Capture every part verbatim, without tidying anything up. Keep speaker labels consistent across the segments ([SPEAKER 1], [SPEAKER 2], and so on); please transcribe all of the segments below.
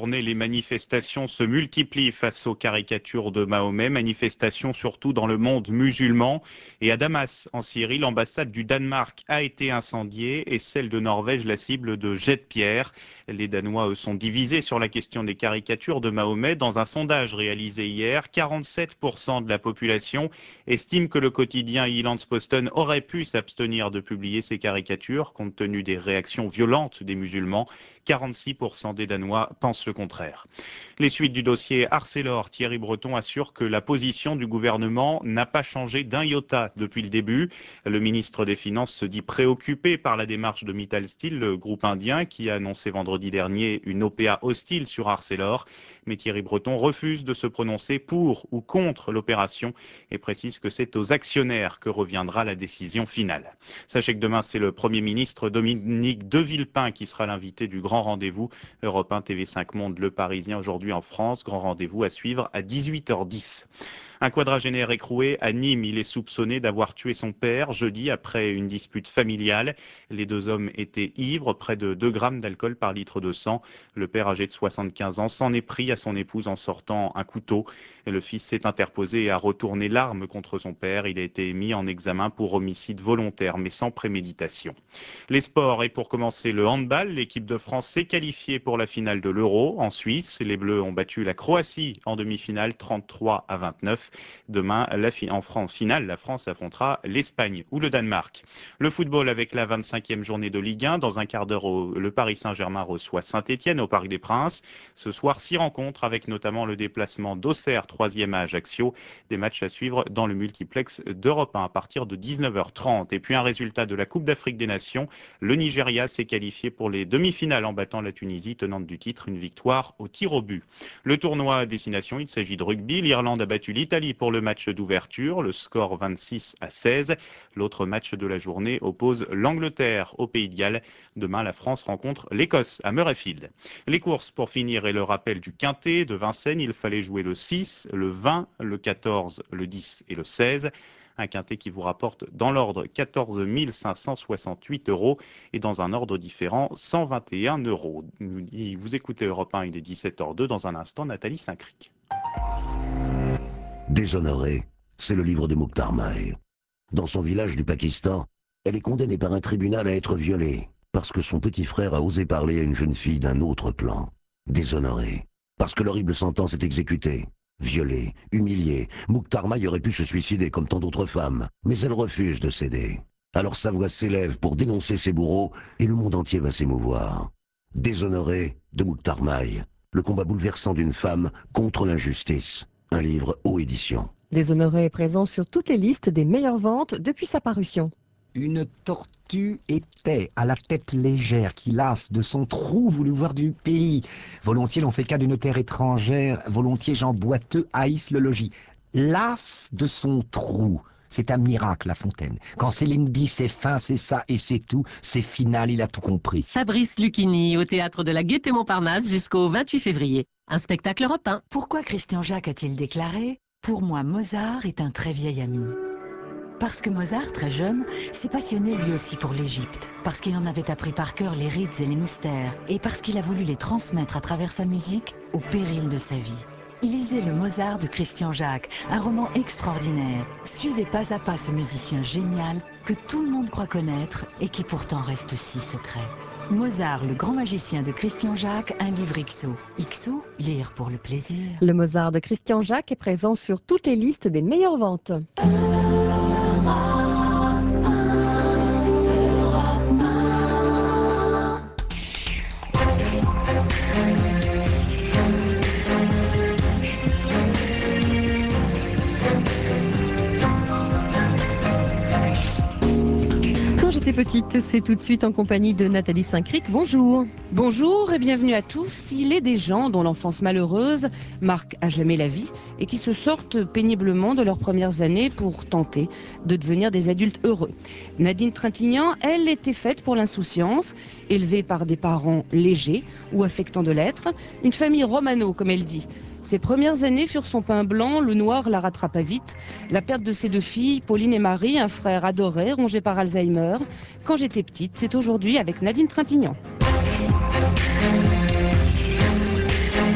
[SPEAKER 1] journée, les manifestations se multiplient face aux caricatures de Mahomet, manifestations surtout dans le monde musulman. Et à Damas, en Syrie, l'ambassade du Danemark a été incendiée et celle de Norvège la cible de jets de pierre. Les Danois, eux, sont divisés sur la question des caricatures de Mahomet. Dans un sondage réalisé hier, quarante-sept pour cent de la population estime que le quotidien Jyllands-Posten aurait pu s'abstenir de publier ces caricatures compte tenu des réactions violentes des musulmans. quarante-six pour cent des Danois pensent le contraire. Les suites du dossier Arcelor, Thierry Breton assure que la position du gouvernement n'a pas changé d'un iota depuis le début. Le ministre des Finances se dit préoccupé par la démarche de Mittal Steel, le groupe indien qui a annoncé vendredi dernier une O P A hostile sur Arcelor. Mais Thierry Breton refuse de se prononcer pour ou contre l'opération et précise que c'est aux actionnaires que reviendra la décision finale. Sachez que demain, c'est le Premier ministre Dominique de Villepin qui sera l'invité du grand rendez-vous Europe un, T V cinq Monde, Le Parisien aujourd'hui en France. Grand rendez-vous à suivre à dix-huit heures dix. Un quadragénaire écroué à Nîmes. Il est soupçonné d'avoir tué son père jeudi après une dispute familiale. Les deux hommes étaient ivres, près de deux grammes d'alcool par litre de sang. Le père, âgé de soixante-quinze ans, s'en est pris à son épouse en sortant un couteau. Et le fils s'est interposé et a retourné l'arme contre son père. Il a été mis en examen pour homicide volontaire, mais sans préméditation. Les sports, et pour commencer le handball, l'équipe de France s'est qualifiée pour la finale de l'Euro en Suisse. Les Bleus ont battu la Croatie en demi-finale trente-trois à vingt-neuf. Demain, la fi- en France, finale, la France affrontera l'Espagne ou le Danemark. Le football avec la vingt-cinquième journée de Ligue un. Dans un quart d'heure, au- le Paris Saint-Germain reçoit Saint-Etienne au Parc des Princes. Ce soir, six rencontres avec notamment le déplacement d'Auxerre, troisième à Ajaccio. Des matchs à suivre dans le multiplex d'Europe un à partir de dix-neuf heures trente. Et puis un résultat de la Coupe d'Afrique des Nations. Le Nigeria s'est qualifié pour les demi-finales en battant la Tunisie, tenante du titre, une victoire au tir au but. Le tournoi à destination, il s'agit de rugby. L'Irlande a battu l'Italie pour le match d'ouverture, le score vingt-six à seize. L'autre match de la journée oppose l'Angleterre au Pays de Galles. Demain, la France rencontre l'Écosse à Murrayfield. Les courses pour finir et le rappel du quintet de Vincennes, il fallait jouer le six, le vingt, le quatorze, le dix et le seize. Un quintet qui vous rapporte dans l'ordre quatorze mille cinq cent soixante-huit euros et dans un ordre différent cent vingt et un euros. Vous écoutez Europe un, il est dix-sept heures deux. Dans un instant, Nathalie Saint-Cric.
[SPEAKER 2] Déshonorée, c'est le livre de Mukhtar Mahe. Dans son village du Pakistan, elle est condamnée par un tribunal à être violée parce que son petit frère a osé parler à une jeune fille d'un autre clan. Déshonorée, parce que l'horrible sentence est exécutée. Violée, humiliée, Mukhtar Mahe aurait pu se suicider comme tant d'autres femmes, mais elle refuse de céder. Alors sa voix s'élève pour dénoncer ses bourreaux et le monde entier va s'émouvoir. Déshonorée de Mukhtar Mahe, le combat bouleversant d'une femme contre l'injustice. Un livre aux éditions.
[SPEAKER 3] Déshonoré est présent sur toutes les listes des meilleures ventes depuis sa parution.
[SPEAKER 4] Une tortue épais, à la tête légère, qui lasse de son trou voulut voir du pays. Volontiers l'on fait cas d'une terre étrangère, volontiers gens boiteux haïssent le logis. Lasse de son trou, c'est un miracle La Fontaine. Quand Céline dit c'est fin, c'est ça et c'est tout, c'est final, il a tout compris.
[SPEAKER 5] Fabrice Lucchini au théâtre de la Gaîté-Montparnasse jusqu'au vingt-huit février. Un spectacle européen.
[SPEAKER 6] Pourquoi Christian Jacques a-t-il déclaré « Pour moi, Mozart est un très vieil ami ». Parce que Mozart, très jeune, s'est passionné lui aussi pour l'Égypte, parce qu'il en avait appris par cœur les rites et les mystères, et parce qu'il a voulu les transmettre à travers sa musique au péril de sa vie. Lisez le Mozart de Christian Jacques, un roman extraordinaire. Suivez pas à pas ce musicien génial que tout le monde croit connaître et qui pourtant reste si secret. Mozart, le grand magicien de Christian Jacques, un livre X O. X O, lire pour le plaisir.
[SPEAKER 3] Le Mozart de Christian Jacques est présent sur toutes les listes des meilleures ventes. Quand j'étais petite, c'est tout de suite en compagnie de Nathalie Saint-Cric. Bonjour. Bonjour et bienvenue à tous. Il est des gens dont l'enfance malheureuse marque à jamais la vie et qui se sortent péniblement de leurs premières années pour tenter de devenir des adultes heureux. Nadine Trintignant, elle, était faite pour l'insouciance, élevée par des parents légers ou affectant de l'être, une famille romano comme elle dit. Ses premières années furent son pain blanc, le noir la rattrapa vite. La perte de ses deux filles, Pauline et Marie, un frère adoré, rongé par Alzheimer. Quand j'étais petite, c'est aujourd'hui avec Nadine Trintignant.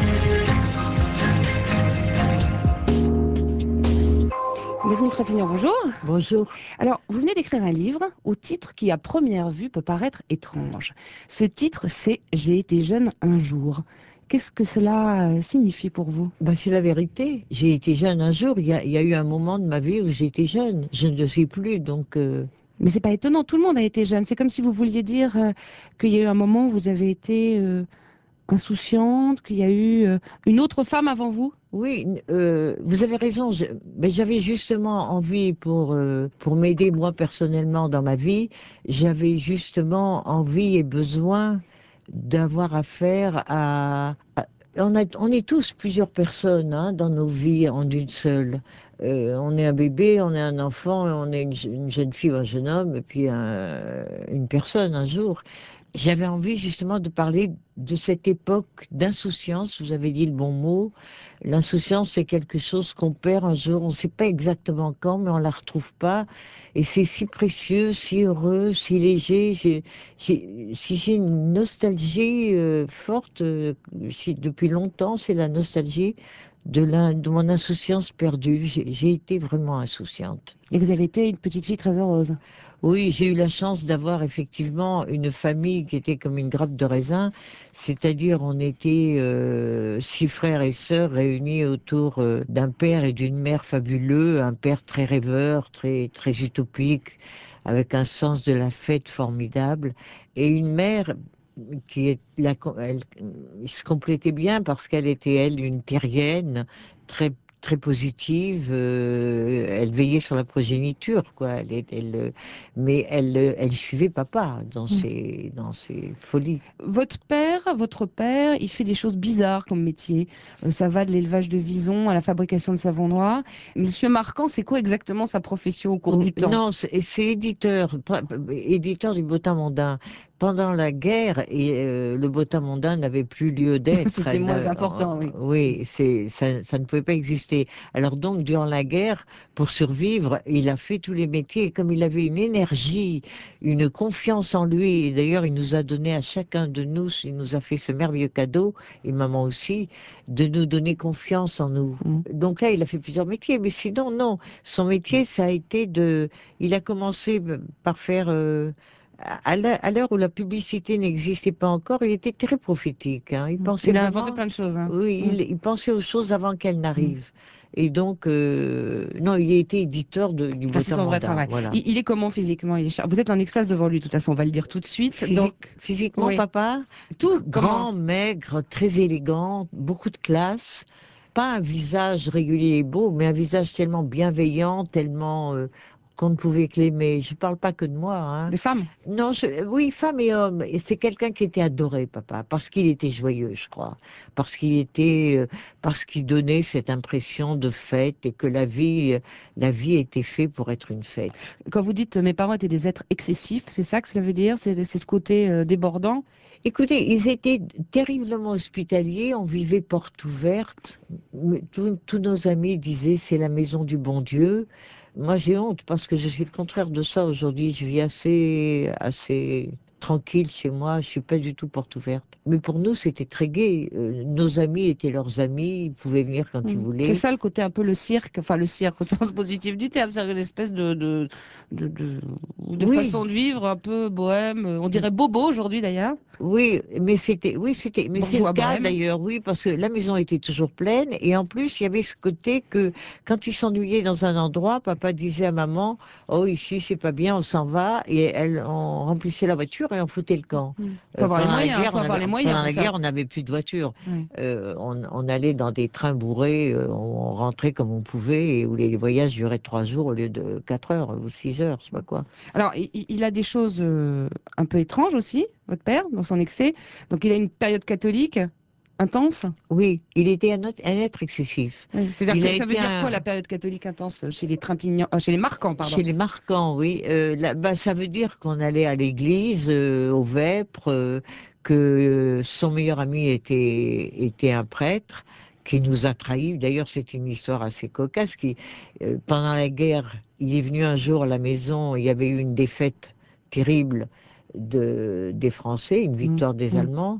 [SPEAKER 3] Trintignant, bonjour.
[SPEAKER 7] Bonjour.
[SPEAKER 3] Alors, vous venez d'écrire un livre au titre qui, à première vue, peut paraître étrange. Ce titre, c'est « J'ai été jeune un jour ». Qu'est-ce que cela euh, signifie pour vous?
[SPEAKER 7] Ben, c'est la vérité. J'ai été jeune un jour. Il y, a, il y a eu un moment de ma vie où j'étais jeune. Je ne le sais plus, donc... Euh...
[SPEAKER 3] Mais c'est pas étonnant, tout le monde a été jeune. C'est comme si vous vouliez dire euh, qu'il y a eu un moment où vous avez été euh, insouciante, qu'il y a eu euh, une autre femme avant vous.
[SPEAKER 7] Oui, euh, vous avez raison. Je, ben, j'avais justement envie pour euh, pour m'aider moi personnellement dans ma vie. J'avais justement envie et besoin d'avoir affaire à, à on, a, on est tous plusieurs personnes hein, dans nos vies en une seule. Euh, on est un bébé, on est un enfant, on est une, une jeune fille ou un jeune homme, et puis un, une personne un jour. J'avais envie justement de parler de cette époque d'insouciance, vous avez dit le bon mot. L'insouciance, c'est quelque chose qu'on perd un jour, on ne sait pas exactement quand, mais on ne la retrouve pas. Et c'est si précieux, si heureux, si léger. J'ai, j'ai, si j'ai une nostalgie euh, forte, euh, depuis longtemps, c'est la nostalgie de, la, de mon insouciance perdue. J'ai, j'ai été vraiment insouciante.
[SPEAKER 3] Et vous avez été une petite fille très heureuse.
[SPEAKER 7] Oui, j'ai eu la chance d'avoir effectivement une famille qui était comme une grappe de raisin, c'est-à-dire on était euh, six frères et sœurs réunis autour euh, d'un père et d'une mère fabuleux, un père très rêveur, très très utopique, avec un sens de la fête formidable, et une mère qui est la, elle, elle se complétait bien parce qu'elle était elle une terrienne très très positive, euh, elle veillait sur la progéniture, quoi. Elle, elle, mais elle, elle suivait papa dans ses, dans ses folies.
[SPEAKER 3] Votre père, votre père, il fait des choses bizarres comme métier. Euh, ça va de l'élevage de visons à la fabrication de savon noir. Monsieur Marquand, c'est quoi exactement sa profession au cours du temps?
[SPEAKER 7] Non, c'est éditeur, éditeur du Bottin mondain. Pendant la guerre, et, euh, le Bottin mondain n'avait plus lieu d'être.
[SPEAKER 3] C'était moins important, oui.
[SPEAKER 7] Oui, c'est, ça, ça ne pouvait pas exister. Alors donc, durant la guerre, pour survivre, il a fait tous les métiers. Et comme il avait une énergie, une confiance en lui, et d'ailleurs, il nous a donné à chacun de nous, il nous a fait ce merveilleux cadeau, et maman aussi, de nous donner confiance en nous.
[SPEAKER 3] Mmh.
[SPEAKER 7] Donc là, il a fait plusieurs métiers, mais sinon, non. Son métier, ça a été de... Il a commencé par faire... Euh, à l'heure où la publicité n'existait pas encore, il était très prophétique. Hein. Il pensait
[SPEAKER 3] Il a
[SPEAKER 7] vraiment...
[SPEAKER 3] inventé plein de choses. Hein.
[SPEAKER 7] Oui,
[SPEAKER 3] Mmh.
[SPEAKER 7] il, il pensait aux choses avant qu'elles n'arrivent. Et donc, euh, non, il a été éditeur de, du
[SPEAKER 3] Enfin, c'est
[SPEAKER 7] Bottin
[SPEAKER 3] son vrai
[SPEAKER 7] mondain.
[SPEAKER 3] travail.
[SPEAKER 7] Voilà.
[SPEAKER 3] Il, il est comment physiquement? Il est char... Vous êtes en extase devant lui, de toute façon, on va le dire tout de suite.
[SPEAKER 7] Physique,
[SPEAKER 3] Donc,
[SPEAKER 7] physiquement,
[SPEAKER 3] oui.
[SPEAKER 7] papa,
[SPEAKER 3] Tout,
[SPEAKER 7] grand,
[SPEAKER 3] comment?
[SPEAKER 7] maigre, très élégant, beaucoup de classe. Pas un visage régulier et beau, mais un visage tellement bienveillant, tellement euh, qu'on ne pouvait que l'aimer. Je ne parle pas que de moi. Hein.
[SPEAKER 3] Des femmes?
[SPEAKER 7] Non, je, oui, femme et homme. Et c'est quelqu'un qui était adoré, papa, parce qu'il était joyeux, je crois, parce qu'il était, euh, parce qu'il donnait cette impression de fête et que la vie, euh, la vie était faite pour être une fête.
[SPEAKER 3] Quand vous dites mes parents étaient des êtres excessifs, c'est ça que cela veut dire? C'est ce côté euh, débordant?
[SPEAKER 7] Écoutez, ils étaient terriblement hospitaliers, on vivait porte ouverte. Tous, tous nos amis disaient c'est la maison du bon Dieu. Moi j'ai honte parce que je suis le contraire de ça aujourd'hui. Je vis assez, assez tranquille chez moi, je suis pas du tout porte ouverte. Mais pour nous c'était très gai. Euh, nos amis étaient leurs amis, ils pouvaient venir quand ils
[SPEAKER 3] Mmh. C'est
[SPEAKER 7] voulaient.
[SPEAKER 3] ça le côté un peu le cirque, enfin le cirque au sens positif du terme, c'est une espèce de, de, de, de, de
[SPEAKER 7] Oui,
[SPEAKER 3] façon de vivre un peu bohème, on dirait bobo aujourd'hui d'ailleurs.
[SPEAKER 7] oui, mais c'était, oui, c'était, mais c'est le
[SPEAKER 3] Bourgeois
[SPEAKER 7] cas
[SPEAKER 3] bohème.
[SPEAKER 7] d'ailleurs, oui, parce que la maison était toujours pleine et en plus il y avait ce côté que quand il s'ennuyait dans un endroit, papa disait à maman, oh ici c'est pas bien, on s'en va et elle, on remplissait la voiture et on foutait le camp.
[SPEAKER 3] Il faut
[SPEAKER 7] Euh,
[SPEAKER 3] avoir les
[SPEAKER 7] pendant la
[SPEAKER 3] moyens,
[SPEAKER 7] guerre,
[SPEAKER 3] faut
[SPEAKER 7] on
[SPEAKER 3] avoir
[SPEAKER 7] avait,
[SPEAKER 3] les moyens
[SPEAKER 7] pendant
[SPEAKER 3] pour
[SPEAKER 7] la
[SPEAKER 3] faire.
[SPEAKER 7] guerre, on n'avait plus de voiture.
[SPEAKER 3] Ouais.
[SPEAKER 7] Euh, on, on allait dans des trains bourrés, euh, on, on rentrait comme on pouvait et où les voyages duraient trois jours au lieu de quatre heures ou six heures, je sais pas quoi.
[SPEAKER 3] Alors, il, il a des choses euh, un peu étranges aussi, votre père, dans son excès. Donc, il a une période catholique intense.
[SPEAKER 7] Oui, il était un, autre- un être excessif.
[SPEAKER 3] Oui. C'est-à-dire
[SPEAKER 7] Il a
[SPEAKER 3] que ça veut
[SPEAKER 7] été
[SPEAKER 3] dire quoi
[SPEAKER 7] un,
[SPEAKER 3] la période catholique intense chez les Trintignants, euh, chez les Marquants, pardon.
[SPEAKER 7] Chez les marquants, oui. Euh, là, bah, ça veut dire qu'on allait à l'église, euh, au Vêpres, euh, que son meilleur ami était, était un prêtre qui nous a trahis. D'ailleurs, c'est une histoire assez cocasse. Qui, euh, pendant la guerre, il est venu un jour à la maison, il y avait eu une défaite terrible de, des Français, une
[SPEAKER 3] Mmh,
[SPEAKER 7] victoire des
[SPEAKER 3] mmh.
[SPEAKER 7] Allemands.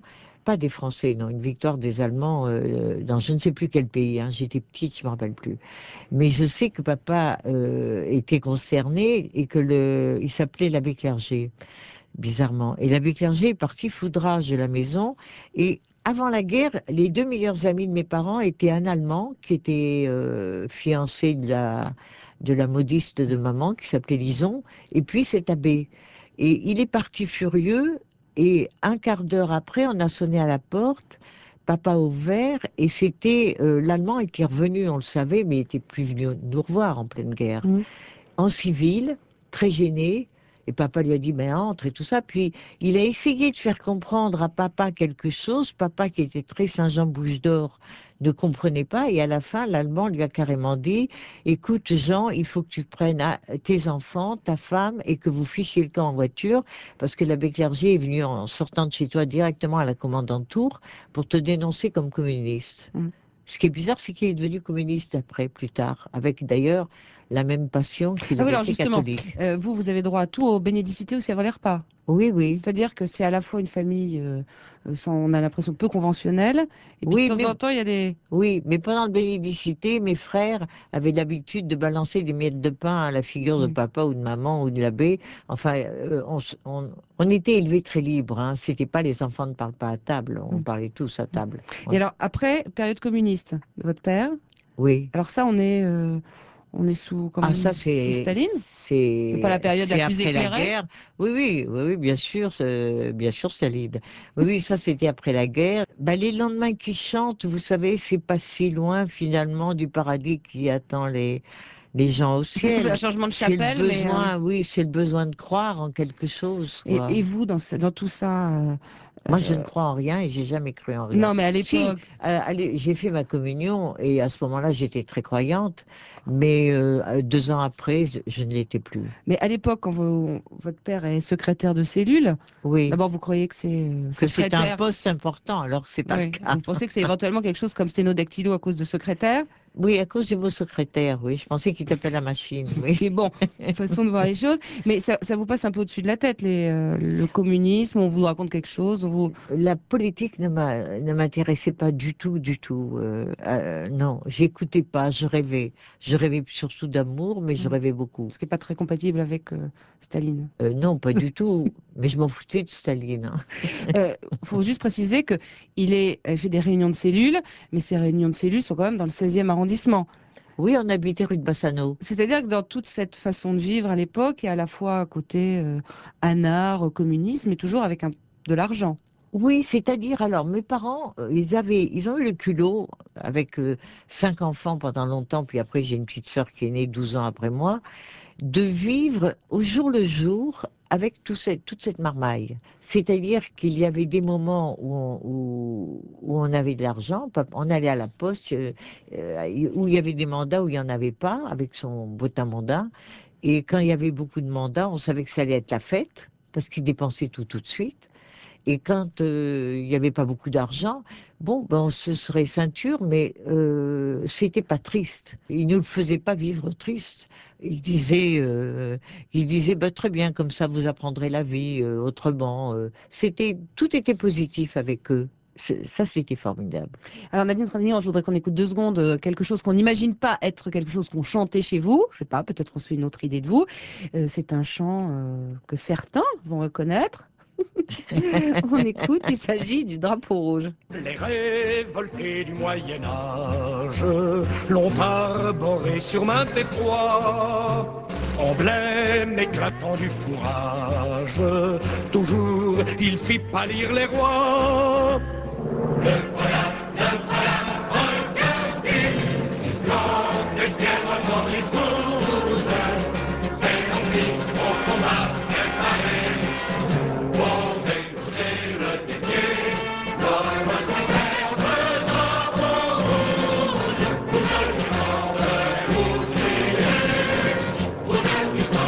[SPEAKER 7] pas des Français, non, une victoire des Allemands euh, dans je ne sais plus quel pays. Hein, j'étais petite, je me rappelle plus. Mais je sais que papa euh, était concerné et que le, il s'appelait l'abbé Clerget, bizarrement. Et l'abbé Clerget est parti foudrage de la maison. Et avant la guerre, les deux meilleurs amis de mes parents étaient un Allemand qui était euh, fiancé de la, de la modiste de maman, qui s'appelait Lison, et puis cet abbé. Et il est parti furieux, et un quart d'heure après, on a sonné à la porte. Papa a ouvert, et c'était euh, l'Allemand qui est revenu, on le savait, mais il était plus venu nous revoir en pleine guerre
[SPEAKER 3] Mmh.
[SPEAKER 7] en civil, très gêné. Et papa lui a dit, mais entre et tout ça. Puis il a essayé de faire comprendre à papa quelque chose. Papa, qui était très Saint-Jean-Bouche d'Or, ne comprenait pas. Et à la fin, l'Allemand lui a carrément dit, écoute Jean, il faut que tu prennes à- tes enfants, ta femme, et que vous fichiez le camp en voiture, parce que l'abbé Clerget est venu en sortant de chez toi directement à la commandante Tour pour te dénoncer comme communiste.
[SPEAKER 3] Mm.
[SPEAKER 7] Ce qui est bizarre, c'est qu'il est devenu communiste après, plus tard, avec d'ailleurs la même passion qu'il
[SPEAKER 3] Ah oui,
[SPEAKER 7] avait
[SPEAKER 3] alors
[SPEAKER 7] été
[SPEAKER 3] justement,
[SPEAKER 7] catholique.
[SPEAKER 3] euh, vous, vous avez droit à tout, aux bénédicités aussi avant les repas.
[SPEAKER 7] Oui, oui.
[SPEAKER 3] C'est-à-dire que c'est à la fois une famille, euh, euh, sans- on a l'impression peu conventionnelle, et puis de
[SPEAKER 7] Oui,
[SPEAKER 3] temps
[SPEAKER 7] mais,
[SPEAKER 3] en temps, il y a des...
[SPEAKER 7] oui, mais pendant le bénédicité, mes frères avaient l'habitude de balancer des miettes de pain à la figure de
[SPEAKER 3] Oui.
[SPEAKER 7] papa ou de maman ou de l'abbé. Enfin, euh, on, s- on- on était élevés très libres. Hein. C'était pas les enfants ne parlent pas à table. On
[SPEAKER 3] Mm.
[SPEAKER 7] parlait tous à table.
[SPEAKER 3] Et
[SPEAKER 7] On-
[SPEAKER 3] alors, après, période communiste de votre père,
[SPEAKER 7] Oui.
[SPEAKER 3] alors ça, on est, euh, on est sous, quand
[SPEAKER 7] Ah, ça,
[SPEAKER 3] même, sous
[SPEAKER 7] c'est,
[SPEAKER 3] Staline? C'est pas la
[SPEAKER 7] c'est,
[SPEAKER 3] période la
[SPEAKER 7] c'est
[SPEAKER 3] plus
[SPEAKER 7] après la
[SPEAKER 3] éclairée?
[SPEAKER 7] guerre. Oui, oui, oui, oui, bien sûr, c'est- bien sûr, Salide. Oui, oui, ça, c'était après la guerre. Bah, les lendemains qui chantent, vous savez, c'est pas si loin, finalement, du paradis qui attend les, les gens au
[SPEAKER 3] C'est un
[SPEAKER 7] ciel.
[SPEAKER 3] changement de
[SPEAKER 7] C'est le
[SPEAKER 3] chapelle, mais... euh,
[SPEAKER 7] besoin, oui, c'est le besoin de croire en quelque chose,
[SPEAKER 3] et,
[SPEAKER 7] quoi.
[SPEAKER 3] et vous, dans, ce- dans tout ça, euh,
[SPEAKER 7] Moi, je ne
[SPEAKER 3] euh,
[SPEAKER 7] crois en rien et j'ai jamais cru en rien.
[SPEAKER 3] non, mais à
[SPEAKER 7] Si,
[SPEAKER 3] l'époque,
[SPEAKER 7] euh, allez, j'ai fait ma communion et à ce moment-là, j'étais très croyante, mais euh, deux ans après, je, je ne l'étais plus.
[SPEAKER 3] mais à l'époque, quand vous- votre père est secrétaire de cellule,
[SPEAKER 7] Oui,
[SPEAKER 3] d'abord, vous croyez que c'est euh,
[SPEAKER 7] que c'est un
[SPEAKER 3] secrétaire.
[SPEAKER 7] poste important, alors c'est pas le
[SPEAKER 3] Oui,
[SPEAKER 7] cas.
[SPEAKER 3] vous pensez que c'est éventuellement quelque chose comme sténodactylo à cause de secrétaire,
[SPEAKER 7] Oui, à cause du mot secrétaire, oui, je pensais qu'il tapait la machine, oui.
[SPEAKER 3] qui est bon, façon de voir les choses, mais ça, ça vous passe un peu au-dessus de la tête, les, euh, le communisme, on vous raconte quelque chose, on vous...
[SPEAKER 7] La politique ne m'a- ne m'intéressait pas du tout, du tout. Euh, euh, non, j'écoutais pas, je rêvais. Je rêvais surtout d'amour, mais je rêvais beaucoup.
[SPEAKER 3] Ce qui n'est pas très compatible avec euh, Staline.
[SPEAKER 7] Euh, non, pas du tout. Mais je m'en foutais de Staline. Hein.
[SPEAKER 3] Il faut juste préciser qu'il est il fait des réunions de cellules, mais ces réunions de cellules sont quand même dans le seizième arrondissement.
[SPEAKER 7] Oui, on habitait rue de Bassano.
[SPEAKER 3] C'est-à-dire que dans toute cette façon de vivre à l'époque, il y a à la fois à côté euh, anard, communisme, mais toujours avec un, de l'argent.
[SPEAKER 7] Oui, c'est-à-dire, alors, mes parents, euh, ils avaient, ils ont eu le culot, avec euh, cinq enfants pendant longtemps, puis après, j'ai une petite sœur qui est née douze ans après moi, de vivre au jour le jour avec tout cette, toute cette marmaille. C'est-à-dire qu'il y avait des moments où on, où, où on avait de l'argent, on allait à la poste, euh, euh, où il y avait des mandats, où il n'y en avait pas, avec son botin mondain. Et quand il y avait beaucoup de mandats, on savait que ça allait être la fête, parce qu'ils dépensaient tout tout de suite. Et quand euh, il n'y avait pas beaucoup d'argent, bon, ben, on se serait ceinture, mais euh, c'était pas triste. Il ne le faisait pas vivre triste. Il disait, euh, il disait, bah, très bien, comme ça vous apprendrez la vie euh, autrement. euh. C'était, tout était positif avec eux. C'est- Ça, c'était formidable.
[SPEAKER 3] Alors Nadine Trintignant, je voudrais qu'on écoute deux secondes euh, quelque chose qu'on n'imagine pas être quelque chose qu'on chantait chez vous. Je sais pas, peut-être qu'on se fait une autre idée de vous. Euh, c'est un chant euh, que certains vont reconnaître. On écoute, il s'agit du drapeau rouge.
[SPEAKER 8] Les révoltés du Moyen-Âge l'ont arboré sur main détroit, emblème éclatant du courage, toujours il fit pâlir les rois.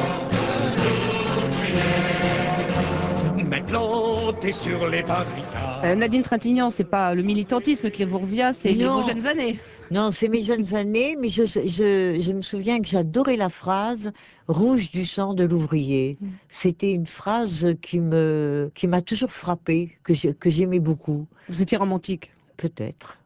[SPEAKER 8] Mais planté sur les barricades,
[SPEAKER 3] Euh, Nadine Trintignant, c'est pas le militantisme qui vous revient, c'est les
[SPEAKER 7] Non.
[SPEAKER 3] vos jeunes années.
[SPEAKER 7] Non, c'est mes jeunes années, mais je, je, je me souviens que j'adorais la phrase « Rouge du sang de l'ouvrier ». C'était une phrase qui me, qui m'a toujours frappée, que je- que j'aimais beaucoup,
[SPEAKER 3] Vous étiez romantique.
[SPEAKER 7] peut-être.